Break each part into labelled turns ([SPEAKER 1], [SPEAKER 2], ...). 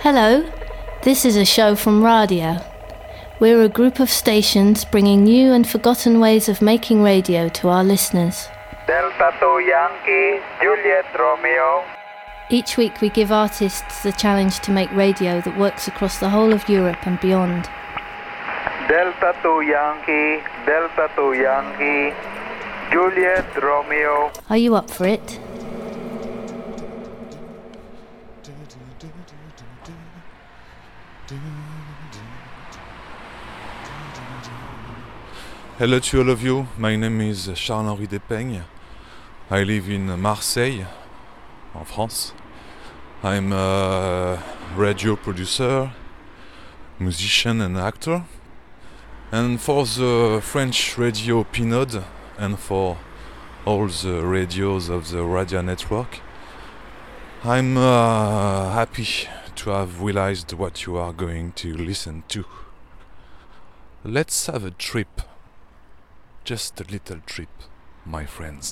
[SPEAKER 1] Hello, this is a show from Radio. We're a group of stations bringing new and forgotten ways of making radio to our listeners.
[SPEAKER 2] Delta 2 Yankee, Juliet Romeo.
[SPEAKER 1] Each week we give artists the challenge to make radio that works across the whole of Europe and beyond.
[SPEAKER 2] Delta 2 Yankee, Delta 2 Yankee, Juliet Romeo.
[SPEAKER 1] Are you up for it?
[SPEAKER 3] Hello to all of you, my name is Charles-Henri Despeignes. I live in Marseille, en France. I'm a radio producer, musician and actor. And for the French radio Pinode and for all the radios of the radio network, I'm happy to have realized what you are going to listen to. Let's have a trip. Just a little trip, my friends.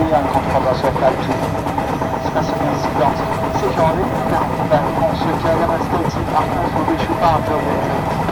[SPEAKER 4] un contrôle d'assaut special incident security that also devastating partners will be Shubar building.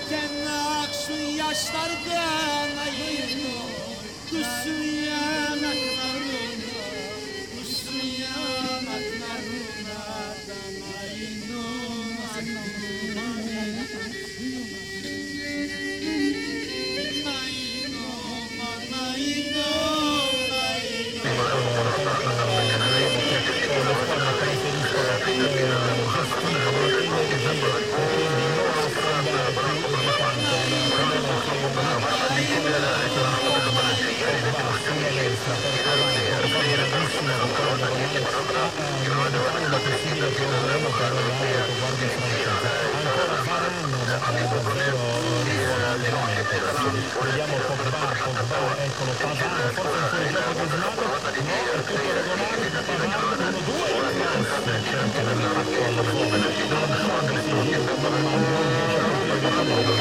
[SPEAKER 5] Sen aksın yaşlardan ayırma, düşsün yanaklarına, düşsün yanaklarına, damayının anına.
[SPEAKER 6] Vediamo Pogba, eccolo Pavard, forse un fuorigioco cosmato, no, è tutto regolare, Pavard 1-2, cerca l'impatto alla bolla, lanciandosi giù, ma non riesce a colpire il pallone,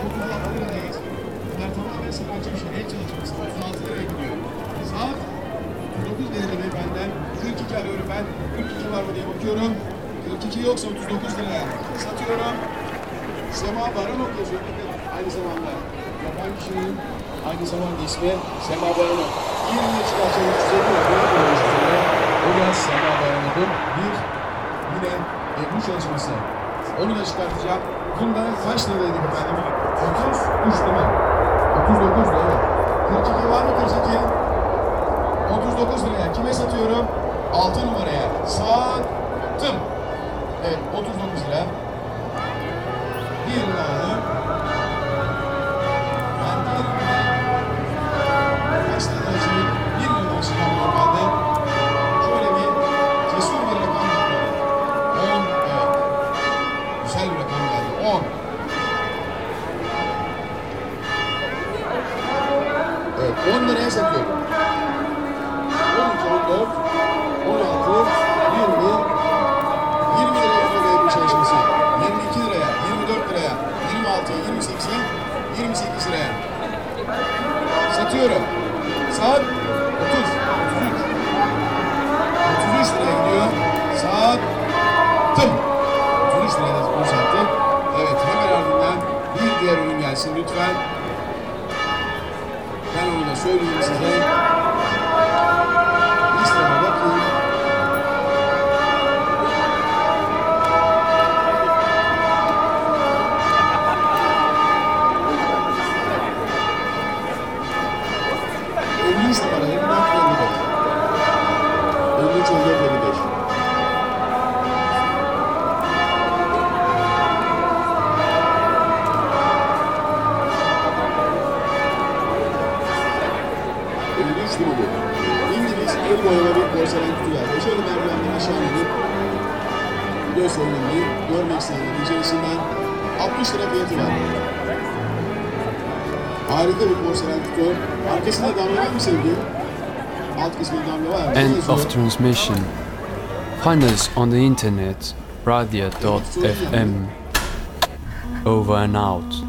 [SPEAKER 7] Valla o liraya geçiyor. Bunlar tamamen sanatçı bir şey. El çalışması. 36 liraya gidiyor. Saat 39 liraya beyefendiden. 42 arıyorum ben. 42 var mı diye bakıyorum. 42 yoksa 39 liraya satıyorum. Sema Baranok yazıyor. Aynı zamanda yapan kişinin aynı zamanda ismi Sema Baranok. 20 çıkarsa 350 lira. O yaz Sema Baranok'un bir yine Ebru çalışması. Onu da çıkartacağım. Bunda kaç liraydı efendim? 33 lira. 39 lira. 42 var mı 42? 39 liraya. Kime satıyorum? 6 numaraya. Sattım. Evet 39 lira. Bir lira aldım. Ben diğerine kaç lira için 1 lira çıkarmıyor bende. Şöyle bir cesur bir rakam yapıyorum. 10 evet. Güzel bir rakam geldi. 10. Evet 10 liraya satıyorum. 13, 14, 16, 20 liraya yapıyor bu çalışması. 22 liraya, 24 liraya, 26, 28'e, 28 liraya. Satıyorum. Saat 30, 33 liraya gidiyor. Sattım. 33 liraya da bunu sattım. Evet hemen ardından bir diğer ürün gelsin lütfen. Ben onu da söyleyeyim size. Listeme bakayım. Üç numara 24 55. 53 14 55. İngiliz el boyalı bir porselen kutu geldi. Şöyle merdivenden aşağı inip göz önünde görmek isteyenlerin içerisinden 60 lira fiyatı var. Harika bir porselen kutu. Arkasında damla var mı sevgili? Alt kısmında damla var mı?
[SPEAKER 8] End of transmission. Find us on the internet, radia.fm. Over and out.